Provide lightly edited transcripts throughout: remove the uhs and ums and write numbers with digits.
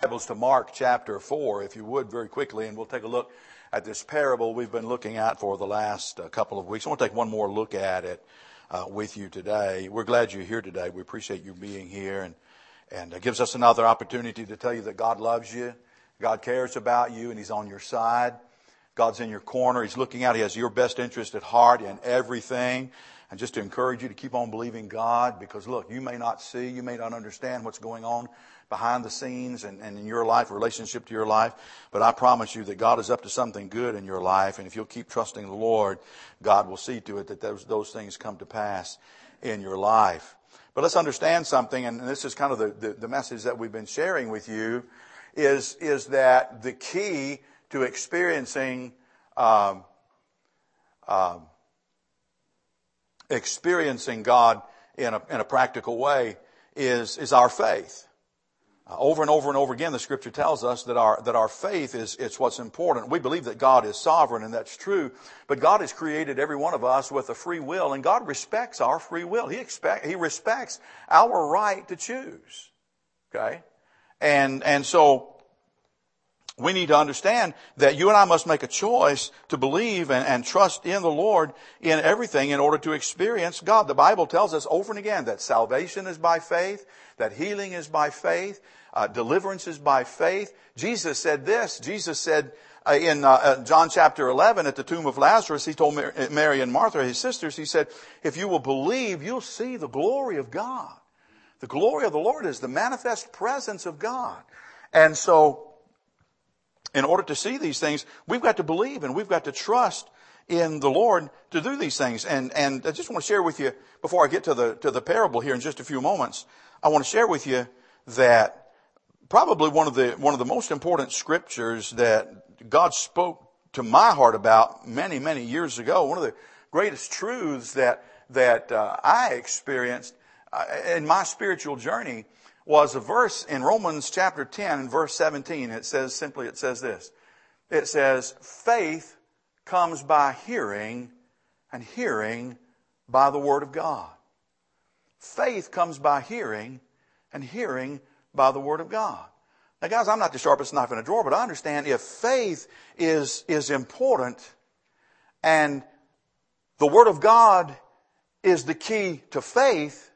Bibles to Mark chapter 4, if you would, very quickly, and we'll take a look at this parable we've been looking at for the last couple of weeks. I want to take one more look at it with you today. We're glad you're here today. We appreciate you being here, and it gives us another opportunity to tell you that God loves you, God cares about you, and He's on your side. God's in your corner. He's looking out. He has your best interest at heart in everything. And just to encourage you to keep on believing God, because look, you may not see, you may not understand what's going on behind the scenes and in your life, relationship to your life, but I promise you that God is up to something good in your life, and if you'll keep trusting the Lord, God will see to it that those things come to pass in your life. But let's understand something, and this is kind of the message that we've been sharing with you, is that the key to experiencing God in a practical way is our faith. Over and over and over again, the Scripture tells us that our faith it's what's important. We believe that God is sovereign, and that's true. But God has created every one of us with a free will, and God respects our free will. He respects our right to choose. Okay, and so we need to understand that you and I must make a choice to believe and trust in the Lord in everything in order to experience God. The Bible tells us over and again that salvation is by faith, that healing is by faith, deliverance is by faith. Jesus said this. Jesus said in John chapter 11 at the tomb of Lazarus, He told Mary and Martha, His sisters, He said, if you will believe, you'll see the glory of God. The glory of the Lord is the manifest presence of God. And so, in order to see these things, we've got to believe and we've got to trust in the Lord to do these things. And I just want to share with you, before I get to the parable here in just a few moments, I want to share with you that probably one of the most important scriptures that God spoke to my heart about many, many years ago, one of the greatest truths that I experienced in my spiritual journey was a verse in Romans chapter 10 and verse 17. It says this. It says, faith comes by hearing, and hearing by the Word of God. Faith comes by hearing, and hearing by the Word of God. Now guys, I'm not the sharpest knife in a drawer, but I understand if faith is important and the Word of God is the key to faith,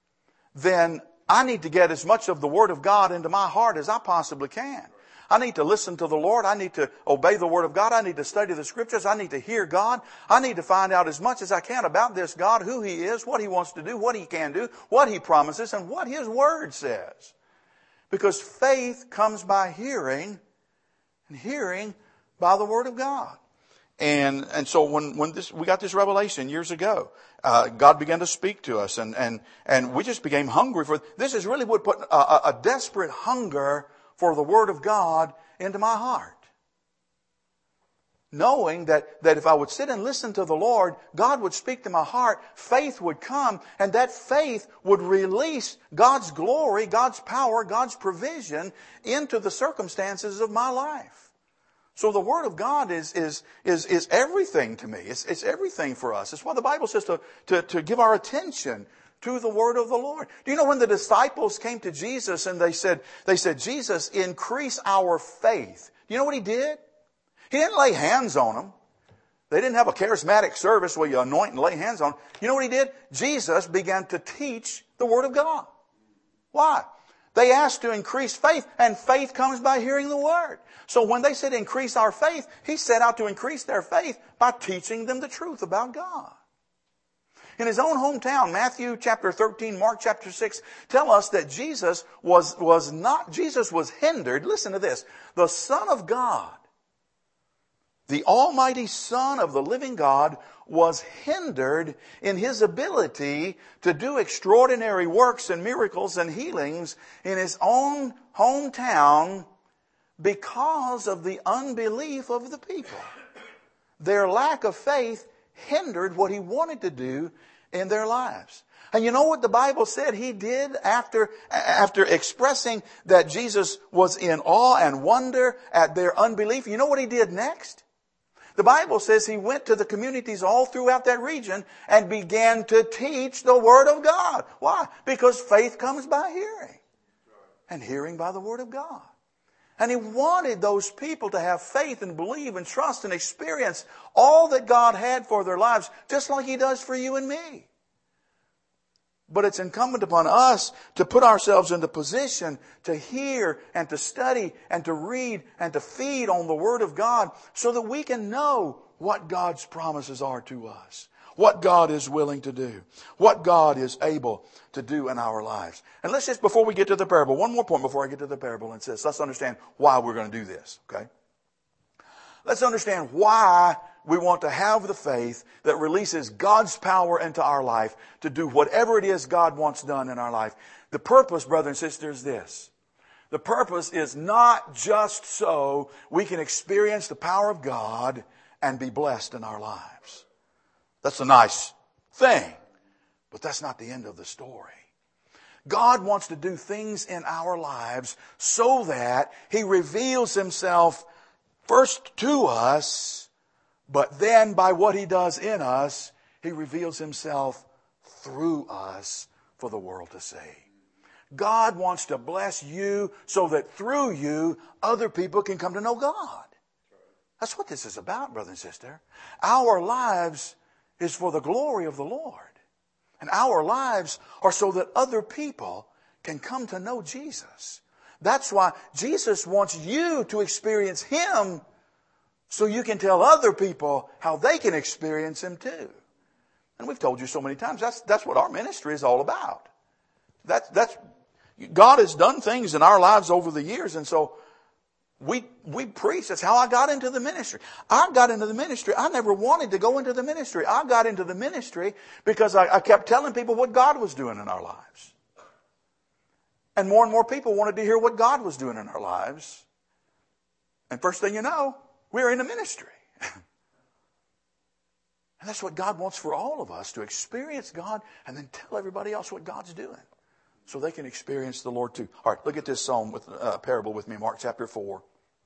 then I need to get as much of the Word of God into my heart as I possibly can. I need to listen to the Lord. I need to obey the Word of God. I need to study the Scriptures. I need to hear God. I need to find out as much as I can about this God, who He is, what He wants to do, what He can do, what He promises, and what His Word says. Because faith comes by hearing, and hearing by the Word of God. And so when we got this revelation years ago, God began to speak to us, and we just became hungry for it. This is really what put a desperate hunger for the Word of God into my heart. Knowing that if I would sit and listen to the Lord, God would speak to my heart, faith would come, and that faith would release God's glory, God's power, God's provision into the circumstances of my life. So the Word of God is everything to me. It's everything for us. It's why the Bible says to give our attention to the Word of the Lord. Do you know when the disciples came to Jesus and they said, Jesus, increase our faith. Do you know what He did? He didn't lay hands on them. They didn't have a charismatic service where you anoint and lay hands on them. You know what He did? Jesus began to teach the Word of God. Why? They asked to increase faith, and faith comes by hearing the Word. So when they said increase our faith, He set out to increase their faith by teaching them the truth about God. In His own hometown, Matthew chapter 13, Mark chapter 6, tell us that Jesus was hindered. Listen to this. The Son of God, the Almighty Son of the living God, was hindered in His ability to do extraordinary works and miracles and healings in His own hometown because of the unbelief of the people. Their lack of faith hindered what He wanted to do in their lives. And you know what the Bible said He did after expressing that Jesus was in awe and wonder at their unbelief? You know what He did next? The Bible says He went to the communities all throughout that region and began to teach the Word of God. Why? Because faith comes by hearing, and hearing by the Word of God. And He wanted those people to have faith and believe and trust and experience all that God had for their lives, just like He does for you and me. But it's incumbent upon us to put ourselves into position to hear and to study and to read and to feed on the Word of God so that we can know what God's promises are to us, what God is willing to do, what God is able to do in our lives. And let's just, before we get to the parable, one more point before I get to the parable, and says, let's understand why we're going to do this, okay? Let's understand why we want to have the faith that releases God's power into our life to do whatever it is God wants done in our life. The purpose, brother and sister, is this. The purpose is not just so we can experience the power of God and be blessed in our lives. That's a nice thing, but that's not the end of the story. God wants to do things in our lives so that He reveals Himself first to us, but then by what He does in us, He reveals Himself through us for the world to see. God wants to bless you so that through you, other people can come to know God. That's what this is about, brother and sister. Our lives is for the glory of the Lord. And our lives are so that other people can come to know Jesus. That's why Jesus wants you to experience Him so you can tell other people how they can experience Him too. And we've told you so many times, that's what our ministry is all about. That's God has done things in our lives over the years, and so we preach. That's how I got into the ministry. I got into the ministry. I never wanted to go into the ministry. I got into the ministry because I kept telling people what God was doing in our lives. And more people wanted to hear what God was doing in our lives. And first thing you know, we're in a ministry. And that's what God wants for all of us, to experience God and then tell everybody else what God's doing so they can experience the Lord too. All right, look at this psalm with parable with me, Mark chapter 4,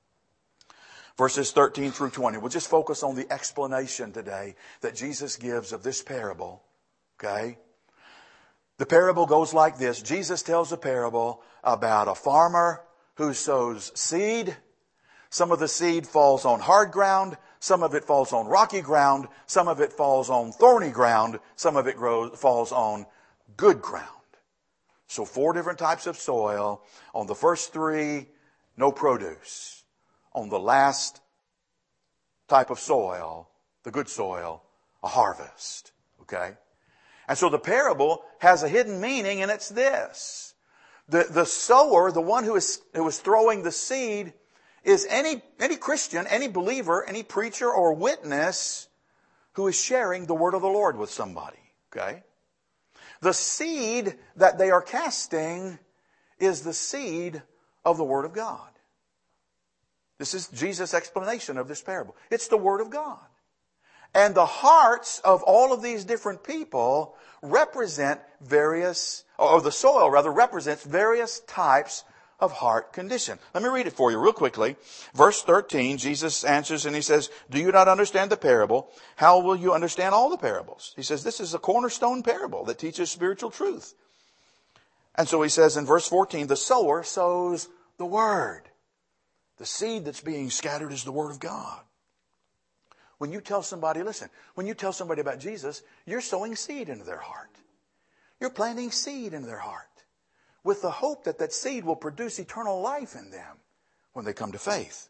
verses 13 through 20. We'll just focus on the explanation today that Jesus gives of this parable, okay? The parable goes like this. Jesus tells a parable about a farmer who sows seed. Some of the seed falls on hard ground. Some of it falls on rocky ground. Some of it falls on thorny ground. Some of it falls on good ground. So 4 different types of soil. On the first 3, no produce. On the last type of soil, the good soil, a harvest. Okay? And so the parable has a hidden meaning, and it's this. The sower, the one who is throwing the seed, is any Christian, any believer, any preacher or witness who is sharing the word of the Lord with somebody. Okay? The seed that they are casting is the seed of the Word of God. This is Jesus' explanation of this parable. It's the Word of God. And the hearts of all of these different people represent various, or the soil rather, represents various types of heart condition. Let me read it for you real quickly. Verse 13, Jesus answers and He says, "Do you not understand the parable? How will you understand all the parables?" He says, this is a cornerstone parable that teaches spiritual truth. And so He says in verse 14, the sower sows the Word. The seed that's being scattered is the Word of God. When you tell somebody, listen, when you tell somebody about Jesus, you're sowing seed into their heart. You're planting seed into their heart, with the hope that that seed will produce eternal life in them when they come to faith.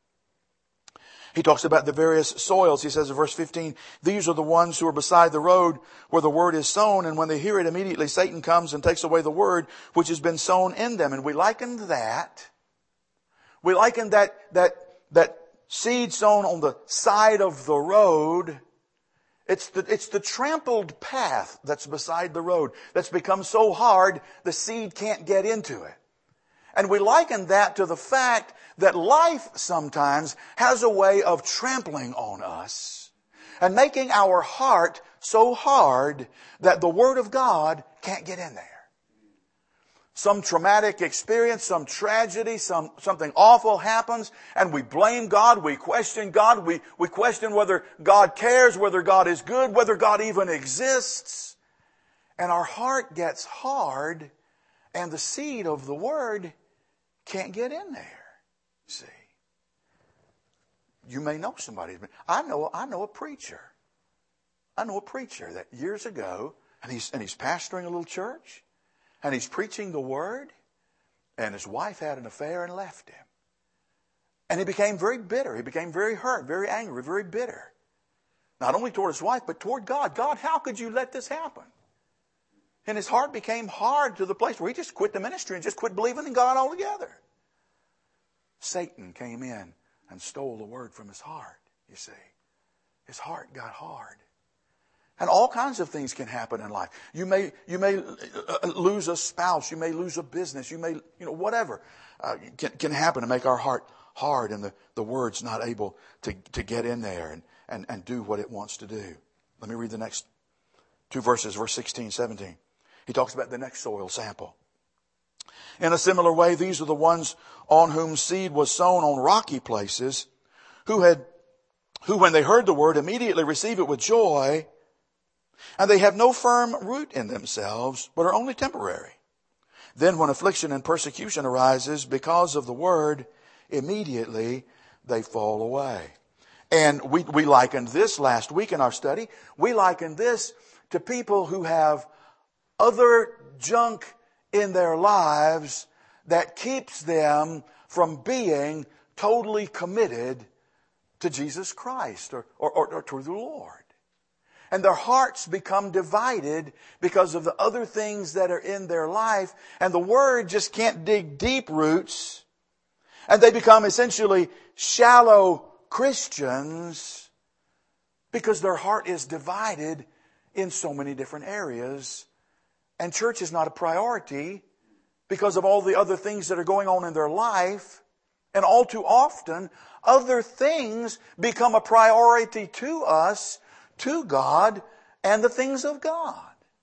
He talks about the various soils. He says in verse 15, these are the ones who are beside the road where the word is sown, and when they hear it, immediately Satan comes and takes away the word which has been sown in them. And we likened that seed sown on the side of the road. It's the trampled path that's beside the road that's become so hard the seed can't get into it. And we liken that to the fact that life sometimes has a way of trampling on us and making our heart so hard that the Word of God can't get in there. Some traumatic experience, some tragedy, something awful happens, and we blame God, we question God, we question whether God cares, whether God is good, whether God even exists. And our heart gets hard, and the seed of the Word can't get in there. See, you may know somebody. I know a preacher. I know a preacher that years ago, and he's pastoring a little church, and he's preaching the word, and his wife had an affair and left him. And he became very bitter. He became very hurt, very angry, very bitter. Not only toward his wife, but toward God. God, how could you let this happen? And his heart became hard to the place where he just quit the ministry and just quit believing in God altogether. Satan came in and stole the word from his heart, you see. His heart got hard. And all kinds of things can happen in life. You may lose a spouse. You may lose a business. You may, whatever can happen to make our heart hard and the word's not able to get in there and do what it wants to do. Let me read the next two verses, verse 16, 17. He talks about the next soil sample. In a similar way, these are the ones on whom seed was sown on rocky places, who when they heard the word immediately receive it with joy, and they have no firm root in themselves, but are only temporary. Then when affliction and persecution arises because of the word, immediately they fall away. And we likened this last week in our study. We likened this to people who have other junk in their lives that keeps them from being totally committed to Jesus Christ or to the Lord. And their hearts become divided because of the other things that are in their life. And the Word just can't dig deep roots. And they become essentially shallow Christians because their heart is divided in so many different areas. And church is not a priority because of all the other things that are going on in their life. And all too often, other things become a priority to us, to God, and the things of God.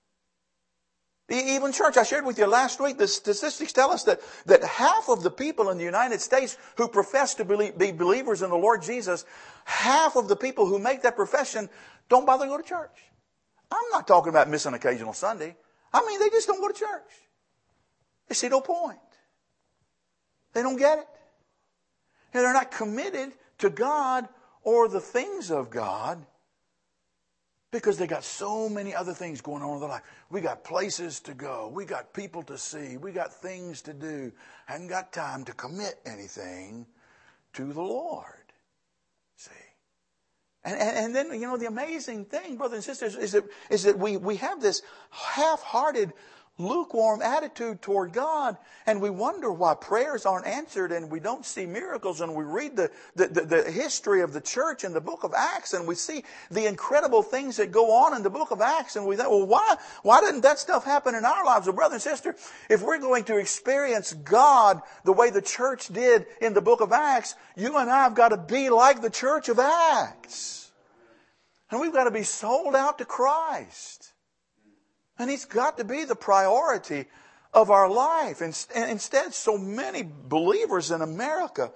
Even church, I shared with you last week, the statistics tell us that half of the people in the United States who profess to be believers in the Lord Jesus, half of the people who make that profession don't bother to go to church. I'm not talking about missing occasional Sunday. I mean, they just don't go to church. They see no point. They don't get it. And they're not committed to God or the things of God because they got so many other things going on in their life. We got places to go. We got people to see. We got things to do. Haven't got time to commit anything to the Lord. See? And then, the amazing thing, brothers and sisters, is that we have this half-hearted, lukewarm attitude toward God, and we wonder why prayers aren't answered and we don't see miracles, and we read the history of the church in the book of Acts, and we see the incredible things that go on in the book of Acts, and we think, well, why didn't that stuff happen in our lives? Well, brother and sister, if we're going to experience God the way the church did in the book of Acts, you and I have got to be like the church of Acts. And we've got to be sold out to Christ. And He's got to be the priority of our life. And instead, so many believers in America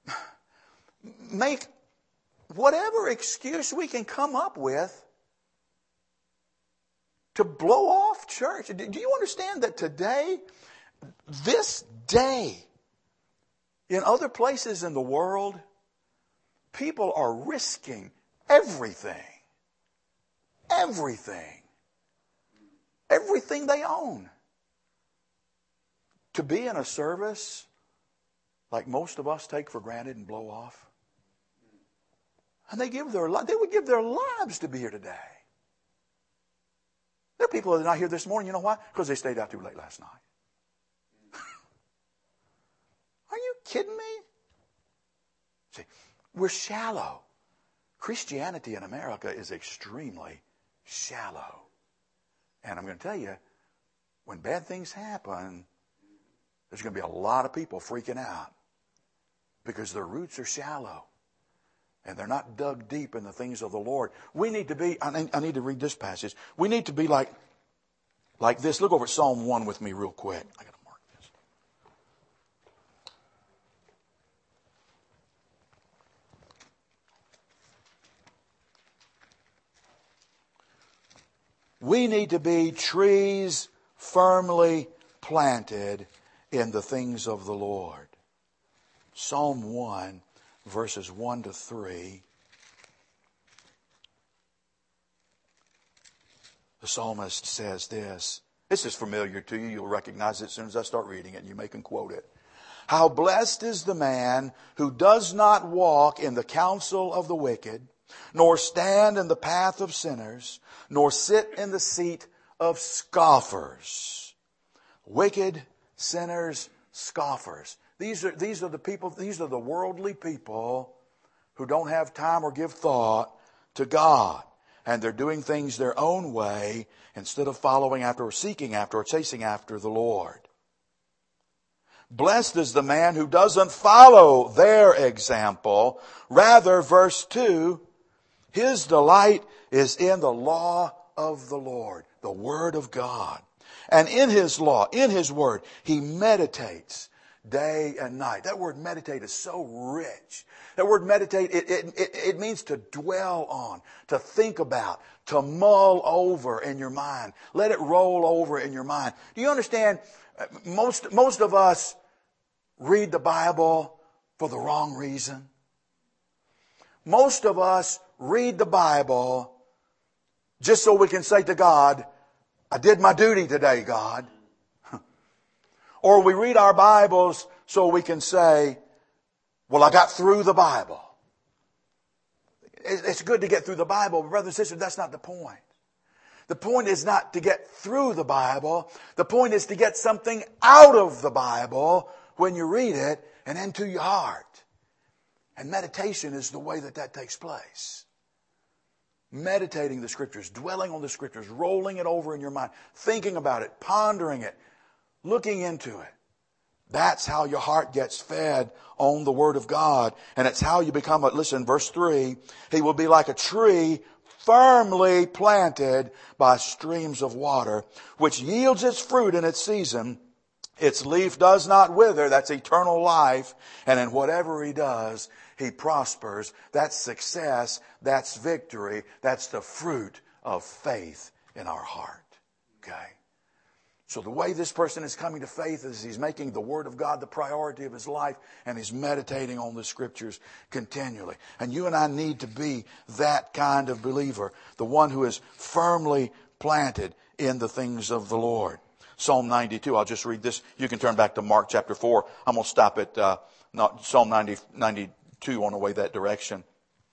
make whatever excuse we can come up with to blow off church. Do you understand that today, this day, in other places in the world, people are risking everything they own to be in a service like most of us take for granted and blow off. And they would give their lives to be here today. There are people that are not here this morning. You know why? Because they stayed out too late last night. Are you kidding me? See, we're shallow. Christianity in America is extremely shallow. And I'm going to tell you, when bad things happen, there's going to be a lot of people freaking out because their roots are shallow and they're not dug deep in the things of the Lord. We need to be, I need to read this passage. We need to be like this. Look over at Psalm 1 with me real quick. I got to mark this. We need to be trees firmly planted in the things of the Lord. Psalm 1, verses 1 to 3. The psalmist says this. This is familiar to you. You'll recognize it as soon as I start reading it, and you may can quote it. How blessed is the man who does not walk in the counsel of the wicked, nor stand in the path of sinners, nor sit in the seat of scoffers. Wicked, sinners, scoffers. These are the people, these are the worldly people who don't have time or give thought to God. And they're doing things their own way instead of following after or seeking after or chasing after the Lord. Blessed is the man who doesn't follow their example. Rather, verse 2, his delight is in the law of the Lord, the Word of God. And in His law, in His Word, he meditates day and night. That word meditate is so rich. That word meditate, it means to dwell on, to think about, to mull over in your mind. Let it roll over in your mind. Do you understand? Most of us read the Bible for the wrong reason. Most of us read the Bible just so we can say to God, I did my duty today, God. Or we read our Bibles so we can say, well, I got through the Bible. It's good to get through the Bible, but brothers and sisters, that's not the point. The point is not to get through the Bible. The point is to get something out of the Bible when you read it and into your heart. And meditation is the way that takes place. Meditating the Scriptures, dwelling on the Scriptures, rolling it over in your mind, thinking about it, pondering it, looking into it. That's how your heart gets fed on the Word of God. And it's how you become, listen, verse 3, he will be like a tree firmly planted by streams of water, which yields its fruit in its season. Its leaf does not wither. That's eternal life. And in whatever he does, he prospers. That's success. That's victory. That's the fruit of faith in our heart. Okay? So the way this person is coming to faith is he's making the Word of God the priority of his life, and he's meditating on the Scriptures continually. And you and I need to be that kind of believer, the one who is firmly planted in the things of the Lord. Psalm 92, I'll just read this. You can turn back to Mark chapter 4. I'm going to stop at Psalm 92 on the way that direction.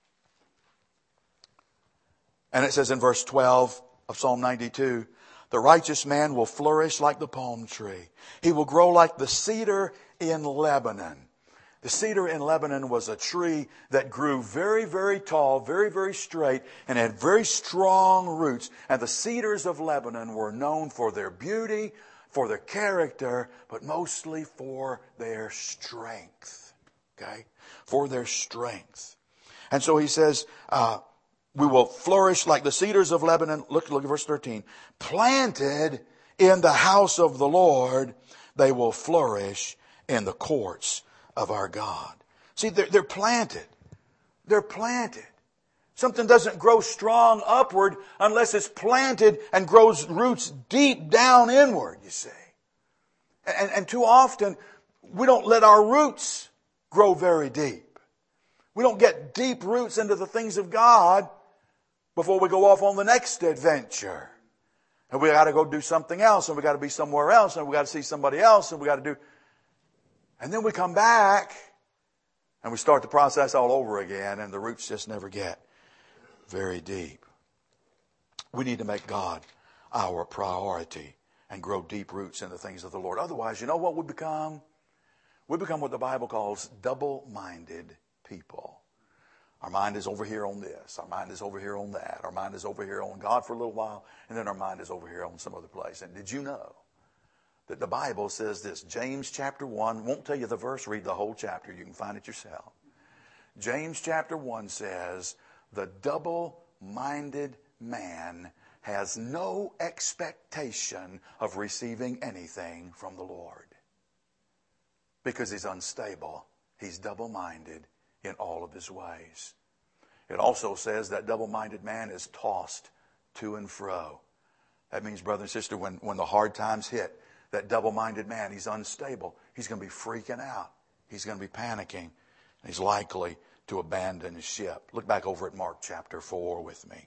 And it says in verse 12 of Psalm 92, the righteous man will flourish like the palm tree. He will grow like the cedar in Lebanon. The cedar in Lebanon was a tree that grew very, very tall, very, very straight, and had very strong roots. And the cedars of Lebanon were known for their beauty, for their character, but mostly for their strength. Okay? For their strength. And so he says, we will flourish like the cedars of Lebanon. Look at verse 13. Planted in the house of the Lord, they will flourish in the courts of our God. See, they're planted. They're planted. Something doesn't grow strong upward unless it's planted and grows roots deep down inward, you see. And too often, we don't let our roots grow very deep. We don't get deep roots into the things of God before we go off on the next adventure. And we got to go do something else, and we got to be somewhere else, and we got to see somebody else, and we got to do. And then we come back and we start the process all over again, and the roots just never get very deep. We need to make God our priority and grow deep roots in the things of the Lord. Otherwise, you know what we become? We become what the Bible calls double-minded people. Our mind is over here on this. Our mind is over here on that. Our mind is over here on God for a little while, and then our mind is over here on some other place. And did you know that the Bible says this? James chapter 1, won't tell you the verse, read the whole chapter. You can find it yourself. James chapter 1 says, the double-minded man has no expectation of receiving anything from the Lord. Because he's unstable. He's double-minded in all of his ways. It also says that double-minded man is tossed to and fro. That means, brother and sister, when the hard times hit, that double-minded man, he's unstable. He's going to be freaking out. he's going to be panicking. He's likely to abandon his ship. Look back over at Mark chapter 4 with me.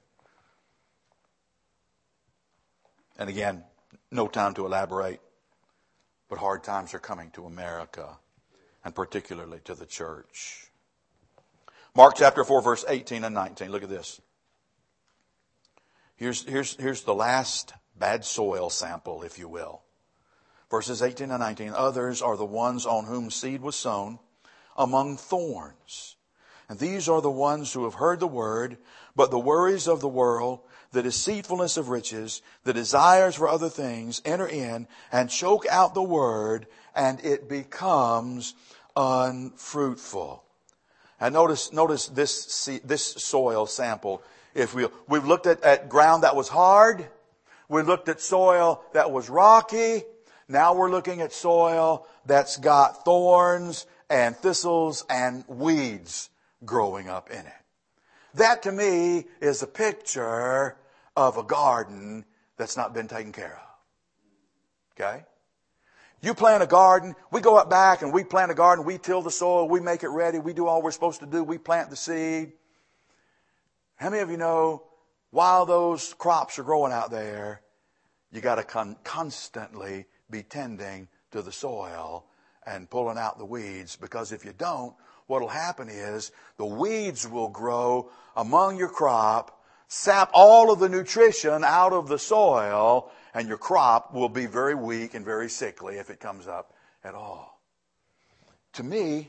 And again, no time to elaborate, but hard times are coming to America, and particularly to the church. Mark chapter 4, verse 18 and 19. Look at this. Here's the last bad soil sample, if you will. Verses 18 and 19. Others are the ones on whom seed was sown among thorns. And these are the ones who have heard the word, but the worries of the world, the deceitfulness of riches, the desires for other things enter in and choke out the word, and it becomes unfruitful. And notice this soil sample. We've looked at ground that was hard. We looked at soil that was rocky. Now we're looking at soil that's got thorns and thistles and weeds growing up in it. That to me is a picture of a garden that's not been taken care of. Okay? You plant a garden, we go up back and we plant a garden, we till the soil, we make it ready, we do all we're supposed to do, we plant the seed. How many of you know, while those crops are growing out there, you got to constantly be tending to the soil and pulling out the weeds, because if you don't, what will happen is the weeds will grow among your crop, sap all of the nutrition out of the soil, and your crop will be very weak and very sickly if it comes up at all. To me,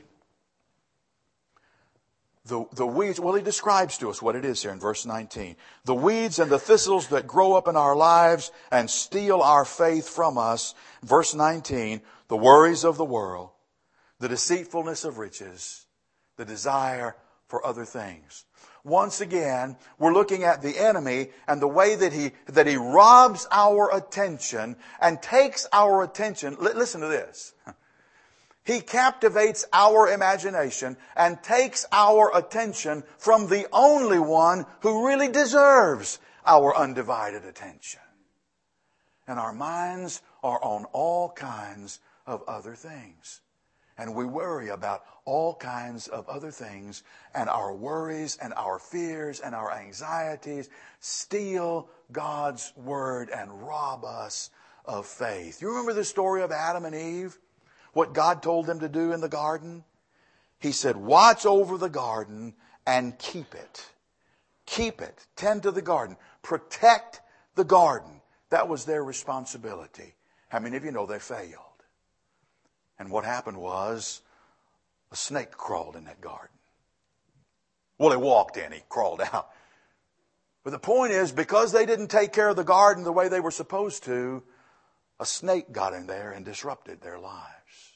the weeds, well, he describes to us what it is here in verse 19. The weeds and the thistles that grow up in our lives and steal our faith from us. Verse 19, the worries of the world, the deceitfulness of riches, the desire for other things. Once again, we're looking at the enemy and the way that he robs our attention and takes our attention. Listen to this. He captivates our imagination and takes our attention from the only one who really deserves our undivided attention. And our minds are on all kinds of other things. And we worry about all kinds of other things, and our worries and our fears and our anxieties steal God's word and rob us of faith. You remember the story of Adam and Eve? What God told them to do in the garden? He said, watch over the garden and keep it. Keep it. Tend to the garden. Protect the garden. That was their responsibility. How many of you know they failed? And what happened was a snake crawled in that garden. Well, he walked in, he crawled out. But the point is, because they didn't take care of the garden the way they were supposed to, a snake got in there and disrupted their lives.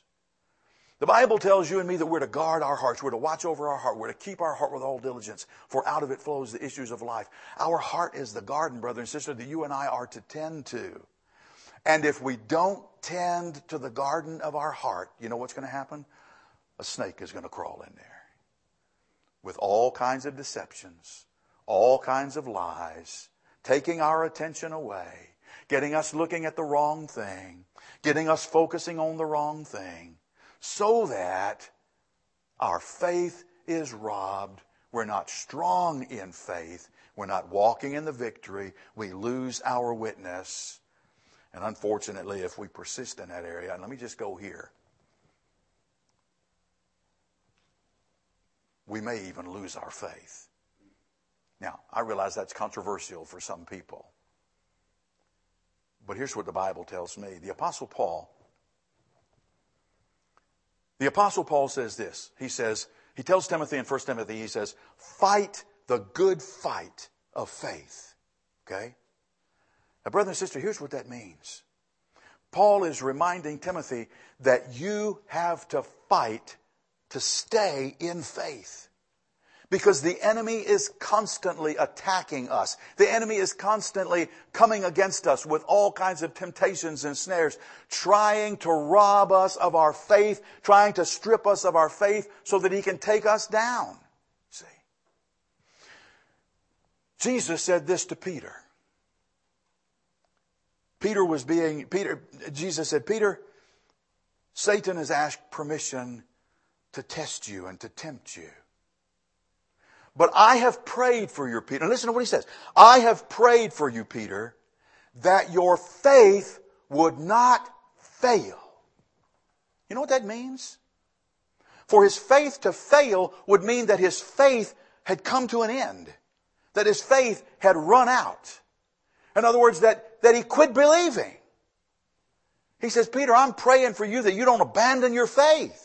The Bible tells you and me that we're to guard our hearts. We're to watch over our heart. We're to keep our heart with all diligence, for out of it flows the issues of life. Our heart is the garden, brother and sister, that you and I are to tend to. And if we don't tend to the garden of our heart, you know what's going to happen? A snake is going to crawl in there with all kinds of deceptions, all kinds of lies, taking our attention away, getting us looking at the wrong thing, getting us focusing on the wrong thing, so that our faith is robbed. We're not strong in faith. We're not walking in the victory. We lose our witness. And unfortunately, if we persist in that area, and let me just go here, we may even lose our faith. Now, I realize that's controversial for some people. But here's what the Bible tells me. The Apostle Paul says this. He tells Timothy in 1 Timothy, he says, fight the good fight of faith. Okay? Now, brother and sister, here's what that means. Paul is reminding Timothy that you have to fight to stay in faith. Because the enemy is constantly attacking us. The enemy is constantly coming against us with all kinds of temptations and snares, trying to rob us of our faith, trying to strip us of our faith so that he can take us down. See? Jesus said this to Peter. Jesus said, Peter, Satan has asked permission to test you and to tempt you. But I have prayed for you, Peter. And listen to what he says. I have prayed for you, Peter, that your faith would not fail. You know what that means? For his faith to fail would mean that his faith had come to an end. That his faith had run out. In other words, that he quit believing. He says, Peter, I'm praying for you that you don't abandon your faith.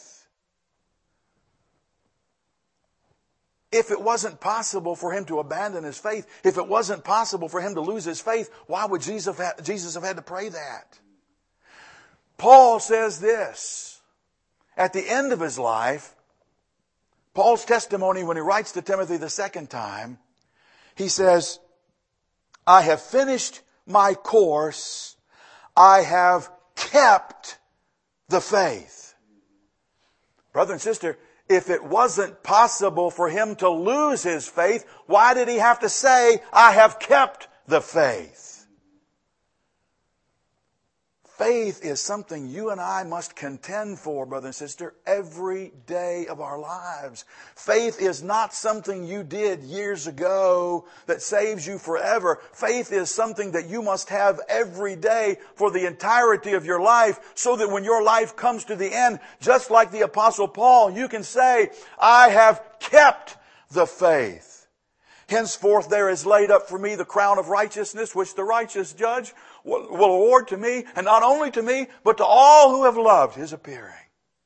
If it wasn't possible for him to abandon his faith, if it wasn't possible for him to lose his faith, why would Jesus have had to pray that? Paul says this. At the end of his life, Paul's testimony when he writes to Timothy the second time, he says, I have finished my course. I have kept the faith. Brother and sister, if it wasn't possible for him to lose his faith, why did he have to say, I have kept the faith? Faith is something you and I must contend for, brother and sister, every day of our lives. Faith is not something you did years ago that saves you forever. Faith is something that you must have every day for the entirety of your life, so that when your life comes to the end, just like the Apostle Paul, you can say, I have kept the faith. Henceforth there is laid up for me the crown of righteousness, which the righteous judge will award to me, and not only to me, but to all who have loved his appearing.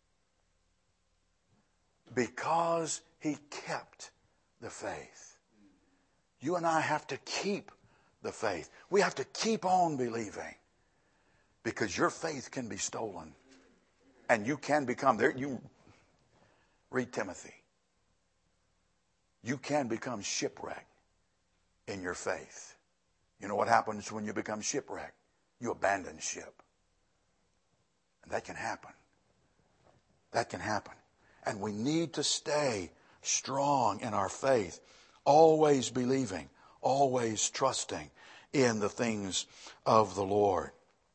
Because he kept the faith. You and I have to keep the faith. We have to keep on believing. Because your faith can be stolen. And you can become, there. You read Timothy. You can become shipwrecked in your faith. You know what happens when you become shipwrecked? You abandon ship. And that can happen. That can happen. And we need to stay strong in our faith, always believing, always trusting in the things of the Lord.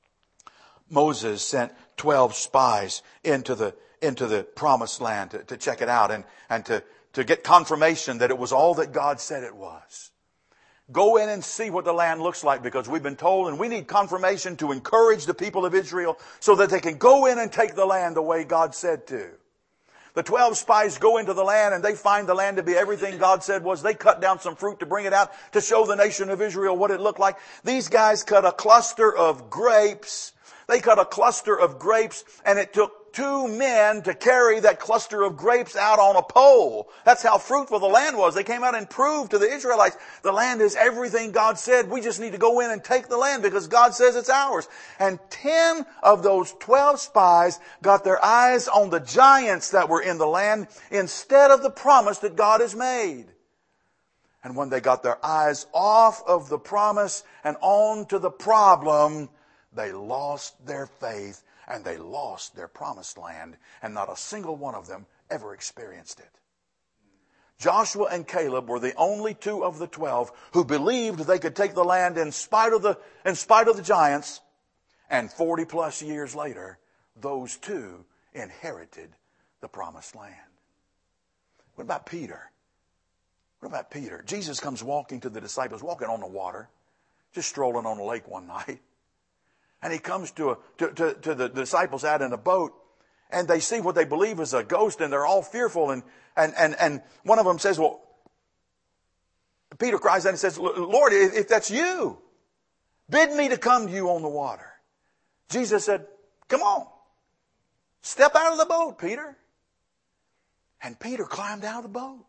Moses sent 12 spies into the promised land to check it out and to get confirmation that it was all that God said it was. Go in and see what the land looks like, because we've been told, and we need confirmation to encourage the people of Israel so that they can go in and take the land the way God said to. The 12 spies go into the land and they find the land to be everything God said was. They cut down some fruit to bring it out to show the nation of Israel what it looked like. These guys cut a cluster of grapes. They cut a cluster of grapes, and it took 2 men to carry that cluster of grapes out on a pole. That's how fruitful the land was. They came out and proved to the Israelites, the land is everything God said. We just need to go in and take the land because God says it's ours. And 10 of those 12 spies got their eyes on the giants that were in the land instead of the promise that God has made. And when they got their eyes off of the promise and on to the problem, they lost their faith and they lost their promised land, and not a single one of them ever experienced it. Joshua and Caleb were the only 2 of the 12 who believed they could take the land in spite of the giants, and 40 plus years later, those 2 inherited the promised land. What about Peter? What about Peter? Jesus comes walking to the disciples, walking on the water, just strolling on the lake one night. And he comes to the disciples out in a boat, and they see what they believe is a ghost, and they're all fearful. And one of them says, well, Peter cries out and says, Lord, if that's you, bid me to come to you on the water. Jesus said, come on, step out of the boat, Peter. And Peter climbed out of the boat.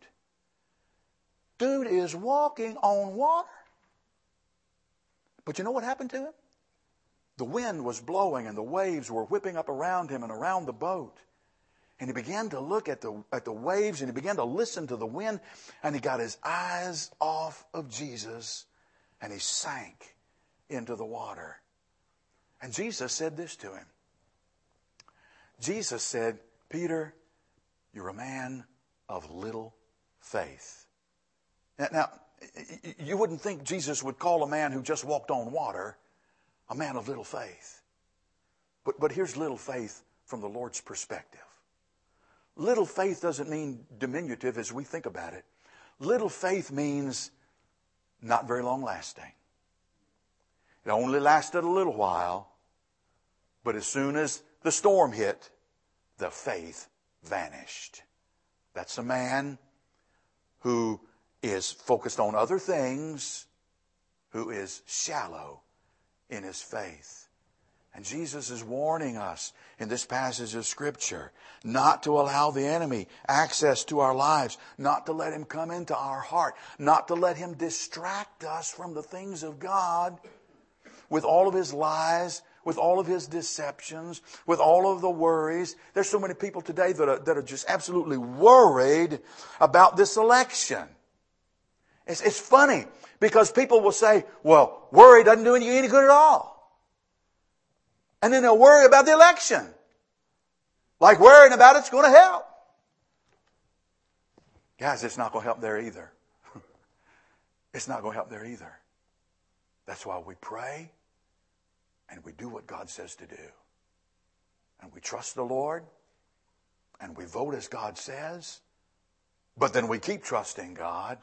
Dude is walking on water. But you know what happened to him? The wind was blowing and the waves were whipping up around him and around the boat. And he began to look at the waves, and he began to listen to the wind, and he got his eyes off of Jesus, and he sank into the water. And Jesus said this to him. Jesus said, Peter, you're a man of little faith. Now, you wouldn't think Jesus would call a man who just walked on water a man of little faith. But here's little faith from the Lord's perspective. little faith doesn't mean diminutive as we think about it. Little faith means not very long lasting. It only lasted a little while, but as soon as the storm hit, the faith vanished. That's a man who is focused on other things, who is shallow in his faith. And Jesus is warning us in this passage of Scripture not to allow the enemy access to our lives, not to let him come into our heart, not to let him distract us from the things of God with all of his lies, with all of his deceptions, with all of the worries. There's so many people today that are just absolutely worried about this election. It's funny because people will say, well, worry doesn't do you any good at all. And then they'll worry about the election. Like worrying about it's going to help. Guys, it's not going to help there either. It's not going to help there either. That's why we pray and we do what God says to do. And we trust the Lord and we vote as God says. But then we keep trusting God,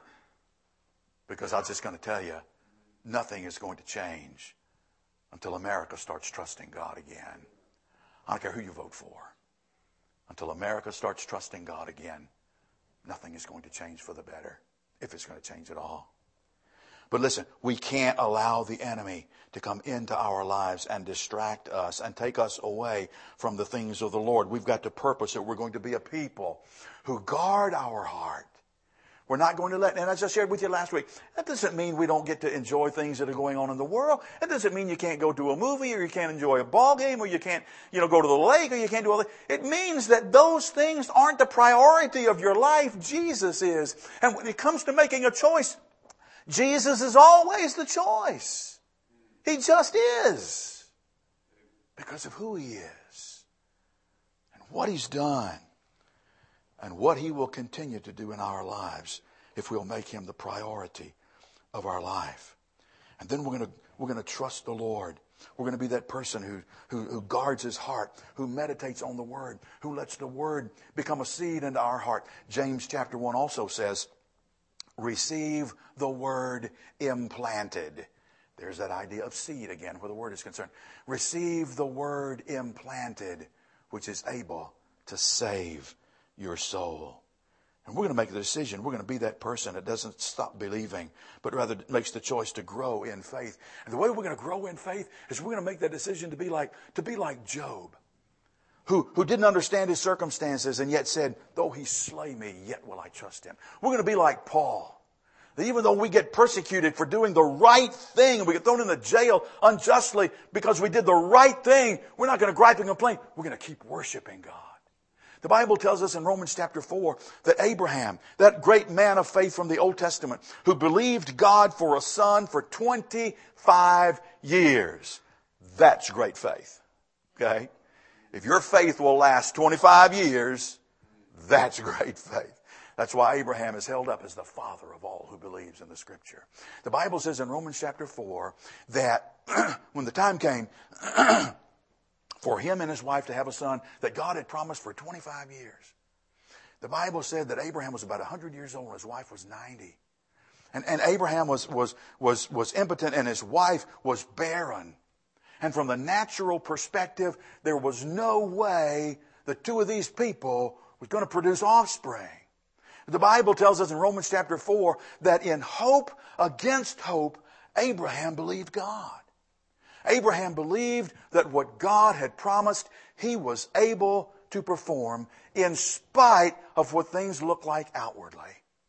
because I'm just going to tell you, nothing is going to change until America starts trusting God again. I don't care who you vote for. Until America starts trusting God again, nothing is going to change for the better, if it's going to change at all. But listen, we can't allow the enemy to come into our lives and distract us and take us away from the things of the Lord. We've got to purpose it. We're going to be a people who guard our heart. We're not going to let, and as I shared with you last week, that doesn't mean we don't get to enjoy things that are going on in the world. It doesn't mean you can't go to a movie, or you can't enjoy a ball game, or you can't, go to the lake, or you can't do all that. It means that those things aren't the priority of your life. Jesus is. And when it comes to making a choice, Jesus is always the choice. He just is. Because of who He is. And what He's done. And what He will continue to do in our lives if we'll make Him the priority of our life. And then we're going to trust the Lord. We're going to be that person who guards his heart, who meditates on the Word, who lets the Word become a seed into our heart. James chapter 1 also says, receive the Word implanted. There's that idea of seed again where the Word is concerned. Receive the Word implanted, which is able to save your soul. And we're going to make the decision. We're going to be that person that doesn't stop believing, but rather makes the choice to grow in faith. And the way we're going to grow in faith is we're going to make that decision to be like Job, who didn't understand his circumstances and yet said, though he slay me, yet will I trust him. We're going to be like Paul, that even though we get persecuted for doing the right thing, and we get thrown in the jail unjustly because we did the right thing, we're not going to gripe and complain. We're going to keep worshiping God. The Bible tells us in Romans chapter 4 that Abraham, that great man of faith from the Old Testament, who believed God for a son for 25 years. That's great faith. Okay? If your faith will last 25 years, that's great faith. That's why Abraham is held up as the father of all who believes in the Scripture. The Bible says in Romans chapter 4 that when the time came for him and his wife to have a son that God had promised for 25 years. The Bible said that Abraham was about 100 years old and his wife was 90. And Abraham was impotent and his wife was barren. And from the natural perspective, there was no way the two of these people was going to produce offspring. The Bible tells us in Romans chapter 4 that in hope against hope, Abraham believed God. Abraham believed that what God had promised, he was able to perform in spite of what things look like outwardly.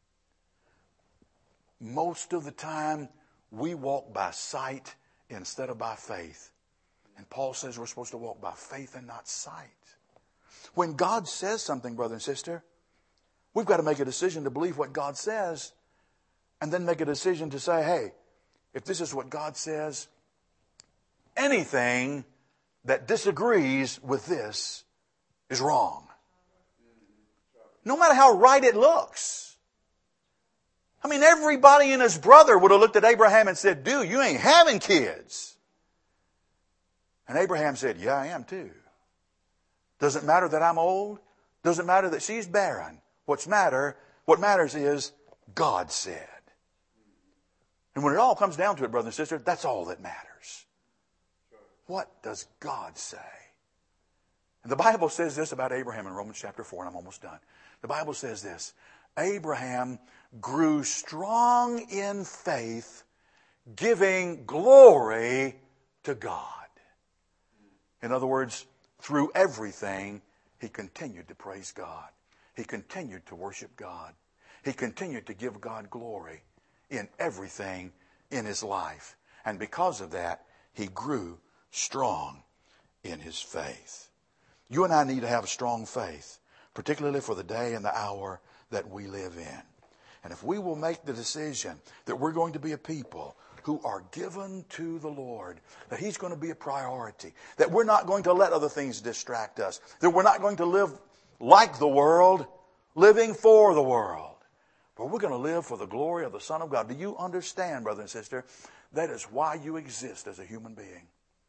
Most of the time, we walk by sight instead of by faith. And Paul says we're supposed to walk by faith and not sight. When God says something, brother and sister, we've got to make a decision to believe what God says and then make a decision to say, hey, if this is what God says, anything that disagrees with this is wrong. No matter how right it looks. I mean, everybody and his brother would have looked at Abraham and said, dude, you ain't having kids. And Abraham said, yeah, I am too. Does it matter that I'm old? Doesn't matter that she's barren. What matters is God said. And when it all comes down to it, brother and sister, that's all that matters. What does God say? And the Bible says this about Abraham in Romans chapter 4, and I'm almost done. The Bible says this: Abraham grew strong in faith, giving glory to God. In other words, through everything, he continued to praise God. He continued to worship God. He continued to give God glory in everything in his life. And because of that, he grew strong in his faith. You and I need to have a strong faith, particularly for the day and the hour that we live in. And if we will make the decision that we're going to be a people who are given to the Lord, that He's going to be a priority, that we're not going to let other things distract us, that we're not going to live like the world, living for the world, but we're going to live for the glory of the Son of God. Do you understand, brother and sister? That is why you exist as a human being.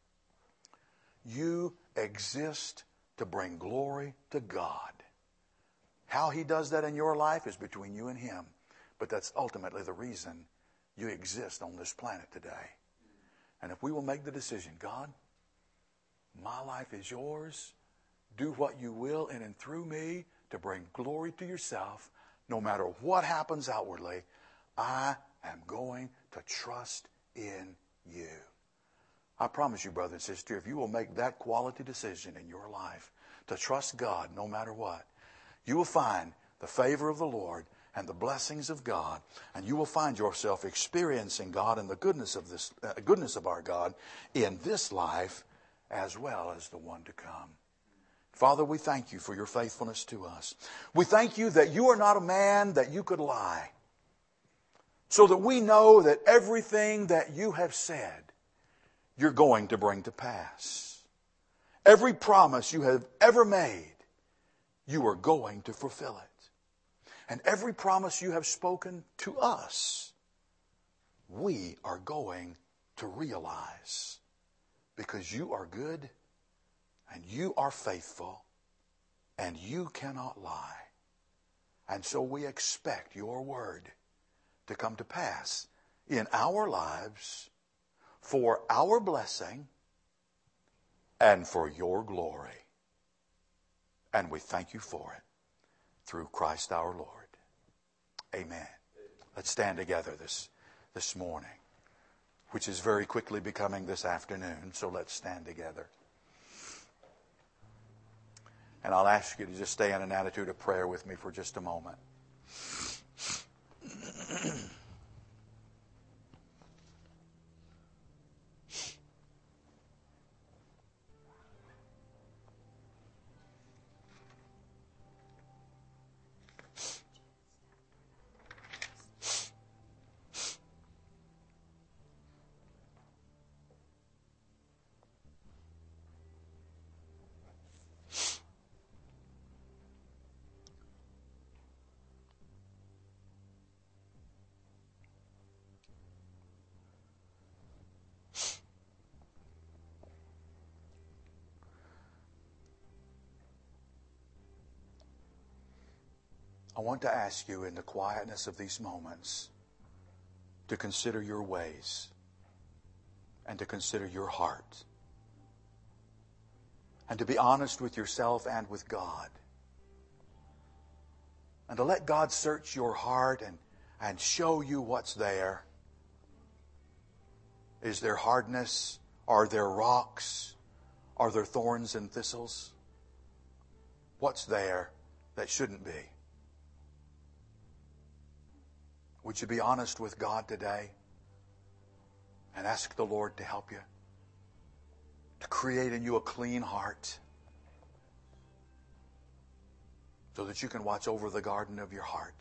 You exist to bring glory to God. How He does that in your life is between you and Him. But that's ultimately the reason you exist on this planet today. And if we will make the decision, God, my life is yours. Do what you will in and through me to bring glory to yourself. No matter what happens outwardly, I am going to trust in you. I promise you, brother and sister, if you will make that quality decision in your life to trust God no matter what, you will find the favor of the Lord and the blessings of God, and you will find yourself experiencing God and the goodness of our God in this life as well as the one to come. Father, we thank you for your faithfulness to us. We thank you that you are not a man that you could lie, so that we know that everything that you have said, you're going to bring to pass. Every promise you have ever made, you are going to fulfill it. And every promise you have spoken to us, we are going to realize, because you are good and you are faithful and you cannot lie. And so we expect your word to come to pass in our lives for our blessing and for your glory. And we thank you for it through Christ our Lord. Amen. Let's stand together this morning, which is very quickly becoming this afternoon. So let's stand together. And I'll ask you to just stay in an attitude of prayer with me for just a moment. I want to ask you in the quietness of these moments to consider your ways and to consider your heart and to be honest with yourself and with God and to let God search your heart and show you what's there. Is there hardness? Are there rocks? Are there thorns and thistles? What's there that shouldn't be? Would you be honest with God today and ask the Lord to help you, to create in you a clean heart so that you can watch over the garden of your heart.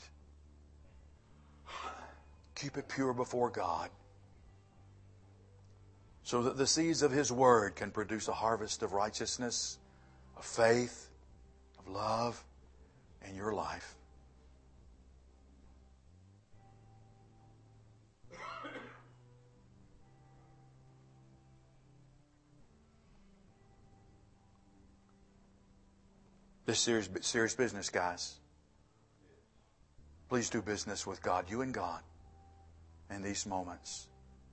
Keep it pure before God so that the seeds of His Word can produce a harvest of righteousness, of faith, of love in your life. This is serious business, guys. Please do business with God, you and God, in these moments.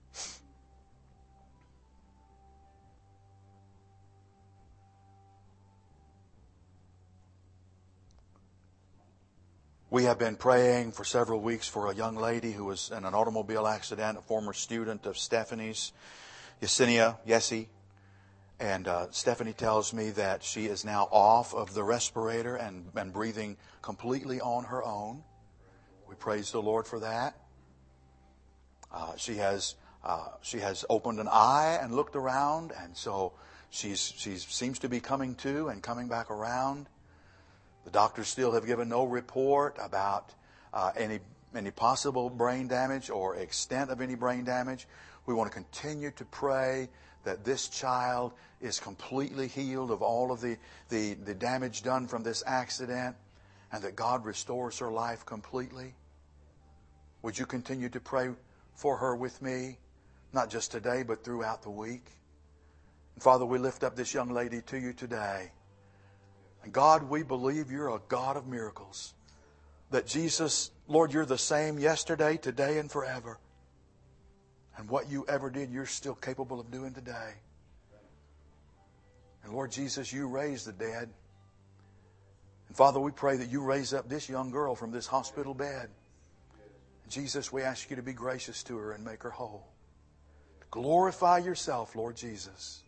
We have been praying for several weeks for a young lady who was in an automobile accident, a former student of Stephanie's, Yessie. And Stephanie tells me that she is now off of the respirator and breathing completely on her own. We praise the Lord for that. She has opened an eye and looked around, and so she seems to be coming to and coming back around. The doctors still have given no report about any possible brain damage or extent of any brain damage. We want to continue to pray that this child is completely healed of all of the damage done from this accident, and that God restores her life completely. Would you continue to pray for her with me, not just today, but throughout the week? And Father, we lift up this young lady to you today. And God, we believe you're a God of miracles. That Jesus, Lord, you're the same yesterday, today, and forever. And what you ever did, you're still capable of doing today. And Lord Jesus, you raised the dead. And Father, we pray that you raise up this young girl from this hospital bed. And Jesus, we ask you to be gracious to her and make her whole. Glorify yourself, Lord Jesus.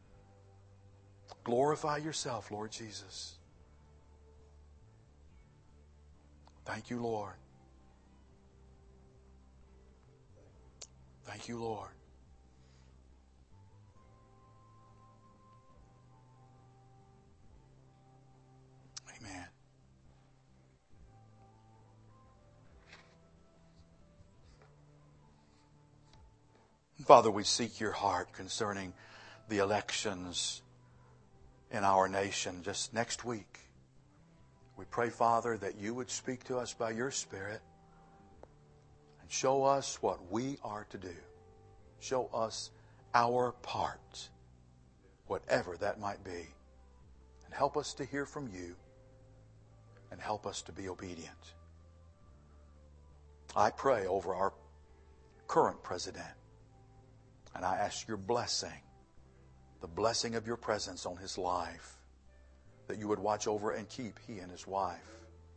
Glorify yourself, Lord Jesus. Thank you, Lord. Thank you, Lord. Amen. Father, we seek your heart concerning the elections in our nation just next week. We pray, Father, that you would speak to us by your Spirit and show us what we are to do. Show us our part, whatever that might be. And help us to hear from you and help us to be obedient. I pray over our current president, and I ask your blessing, the blessing of your presence on his life, that you would watch over and keep he and his wife.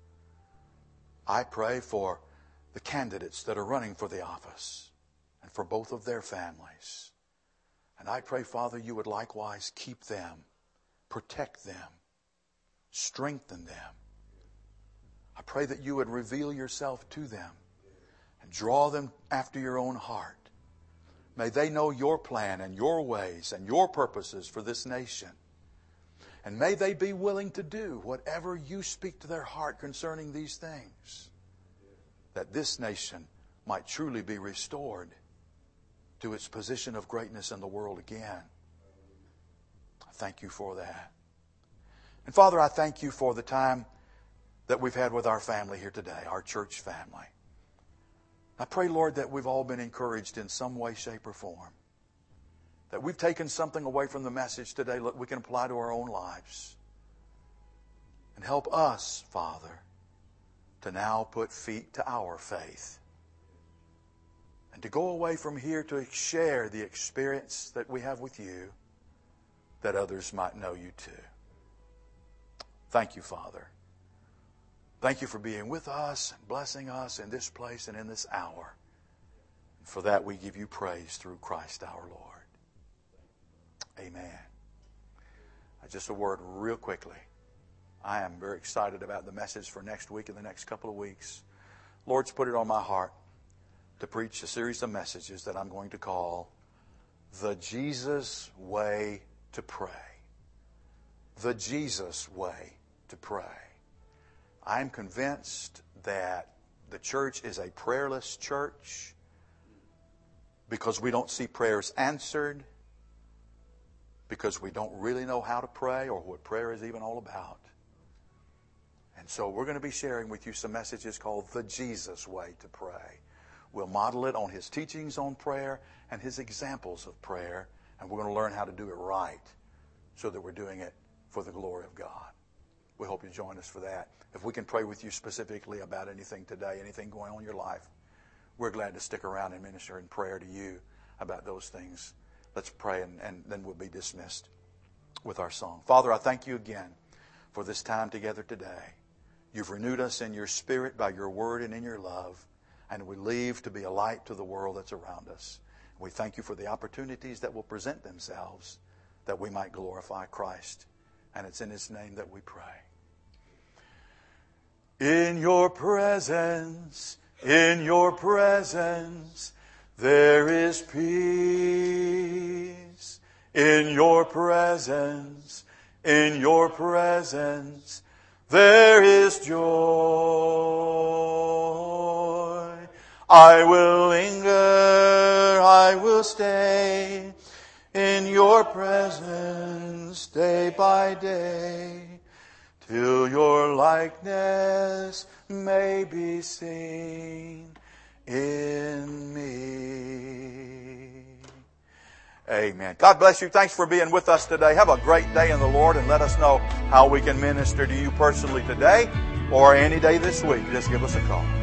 I pray for the candidates that are running for the office and for both of their families. And I pray, Father, you would likewise keep them, protect them, strengthen them. I pray that you would reveal yourself to them and draw them after your own heart. May they know your plan and your ways and your purposes for this nation. And may they be willing to do whatever you speak to their heart concerning these things, that this nation might truly be restored to its position of greatness in the world again. I thank you for that. And Father, I thank you for the time that we've had with our family here today, our church family. I pray, Lord, that we've all been encouraged in some way, shape, or form. That we've taken something away from the message today that we can apply to our own lives. And help us, Father, to now put feet to our faith. And to go away from here to share the experience that we have with you, that others might know you too. Thank you, Father. Thank you for being with us and blessing us in this place and in this hour. And for that we give you praise through Christ our Lord. Amen. Just a word real quickly. I am very excited about the message for next week and the next couple of weeks. Lord's put it on my heart to preach a series of messages that I'm going to call The Jesus Way to Pray. The Jesus Way to Pray. I'm convinced that the church is a prayerless church because we don't see prayers answered, because we don't really know how to pray or what prayer is even all about. And so we're going to be sharing with you some messages called The Jesus Way to Pray. We'll model it on his teachings on prayer and his examples of prayer, and we're going to learn how to do it right so that we're doing it for the glory of God. we hope you join us for that. If we can pray with you specifically about anything today, anything going on in your life, we're glad to stick around and minister in prayer to you about those things. Let's pray, and then we'll be dismissed with our song. Father, I thank you again for this time together today. You've renewed us in your Spirit by your word and in your love, and we leave to be a light to the world that's around us. We thank you for the opportunities that will present themselves that we might glorify Christ. And it's in His name that we pray. In your presence, there is peace. In your presence, there is joy. I will linger, I will stay in your presence day by day, till your likeness may be seen in me. Amen. God bless you. Thanks for being with us today. Have a great day in the Lord, and let us know how we can minister to you personally today or any day this week. Just give us a call.